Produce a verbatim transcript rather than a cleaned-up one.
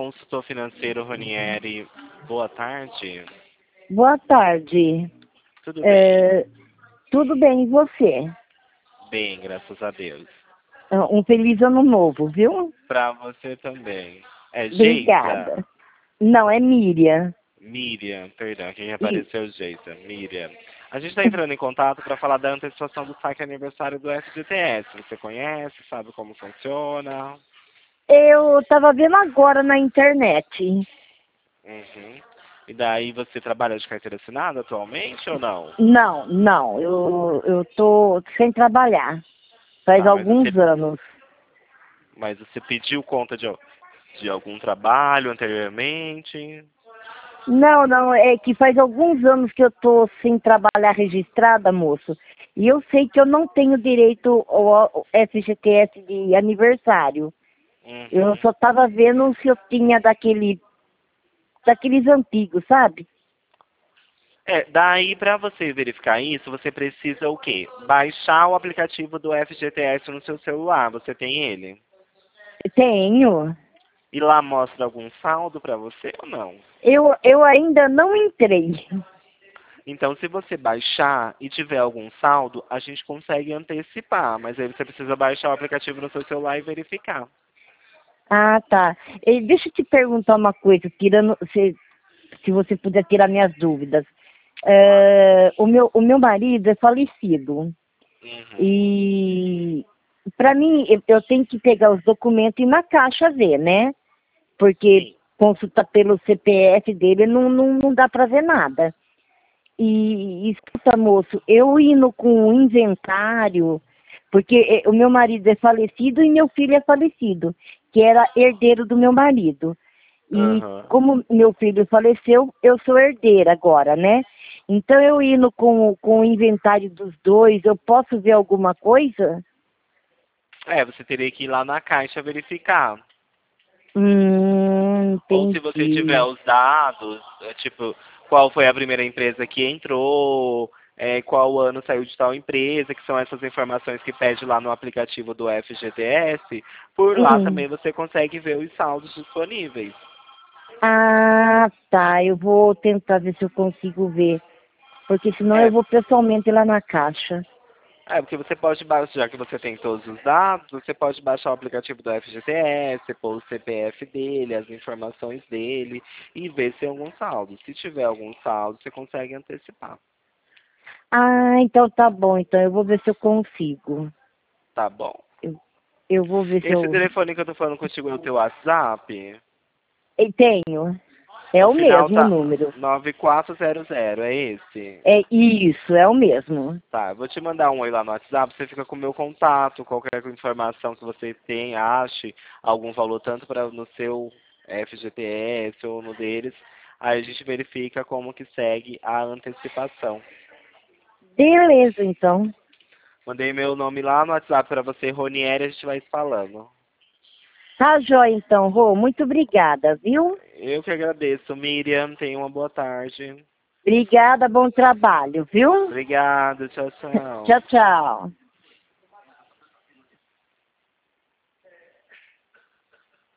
consultor financeiro Ronieri. Boa tarde. Boa tarde. Tudo É, bem? tudo bem, e você? Bem, graças a Deus. Ah, Um feliz ano novo, viu? Pra você também. É Geisa? Obrigada. Não, é Miriam. Miriam, perdão, quem E- apareceu Geisa. Miriam. A gente está entrando em contato para falar da antecipação do saque aniversário do F G T S. Você conhece, sabe como funciona? Eu estava vendo agora na internet. Uhum. E daí você trabalha de carteira assinada atualmente ou não? Não, não, eu, eu tô sem trabalhar. Faz Tá, mas alguns você, anos. mas você pediu conta de, al- de algum trabalho anteriormente? Não, não, é que faz alguns anos que eu tô sem trabalhar registrada, moço. E eu sei que eu não tenho direito ao F G T S de aniversário. Eu Uhum. só estava vendo se eu tinha daquele, daqueles antigos, sabe? É, daí para você verificar isso, você precisa o quê? Baixar o aplicativo do F G T S no seu celular. Você tem ele? Tenho. E lá mostra algum saldo para você ou não? Eu, eu ainda não entrei. Então, se você baixar e tiver algum saldo, a gente consegue antecipar, mas aí você precisa baixar o aplicativo no seu celular e verificar. Ah, tá. E deixa eu te perguntar uma coisa, tirando, se, se você puder tirar minhas dúvidas. Claro. É, o meu, o meu marido é falecido. Uhum. E para mim, eu, eu tenho que pegar os documentos e ir na caixa ver, né? Porque Sim. consulta pelo C P F dele não, não, não dá para ver nada. E escuta, moço, eu indo com o inventário, porque eh, o meu marido é falecido e meu filho é falecido, que era herdeiro do meu marido. E Aham. como meu filho faleceu, eu sou herdeira agora, né? Então eu indo com, com o inventário dos dois, eu posso ver alguma coisa? É, você teria que ir lá na caixa verificar. Hum, Ou se você tiver entendi. os dados, é, tipo, qual foi a primeira empresa que entrou, é, qual ano saiu de tal empresa, que são essas informações que pede lá no aplicativo do F G T S, por lá Hum. também você consegue ver os saldos disponíveis. Ah, tá. Eu vou tentar ver se eu consigo ver. Porque senão eu É, vou pessoalmente lá na caixa. é, porque você pode baixar, já que você tem todos os dados, você pode baixar o aplicativo do F G T S, pôr o C P F dele, as informações dele e ver se tem algum saldo. Se tiver algum saldo, você consegue antecipar. Ah, então tá bom. Então eu vou ver se eu consigo. Tá bom? Eu, eu vou ver se Esse eu. telefone que eu tô falando contigo é o teu WhatsApp? E tenho. É O o final mesmo o tá número. nove quatro zero zero, é esse? É isso, é o mesmo. Tá, eu vou te mandar um aí lá no WhatsApp, você fica com o meu contato, qualquer informação que você tem, ache algum valor tanto para no seu F G T S ou no deles, aí a gente verifica como que segue a antecipação. Beleza, então. Mandei meu nome lá no WhatsApp para você, Ronieri, a gente vai se falando. Tá jóia, então, Rô. Muito obrigada, viu? Eu que agradeço, Miriam, tenha uma boa tarde. Obrigada, bom trabalho, viu? Obrigado, tchau, tchau. Tchau, tchau.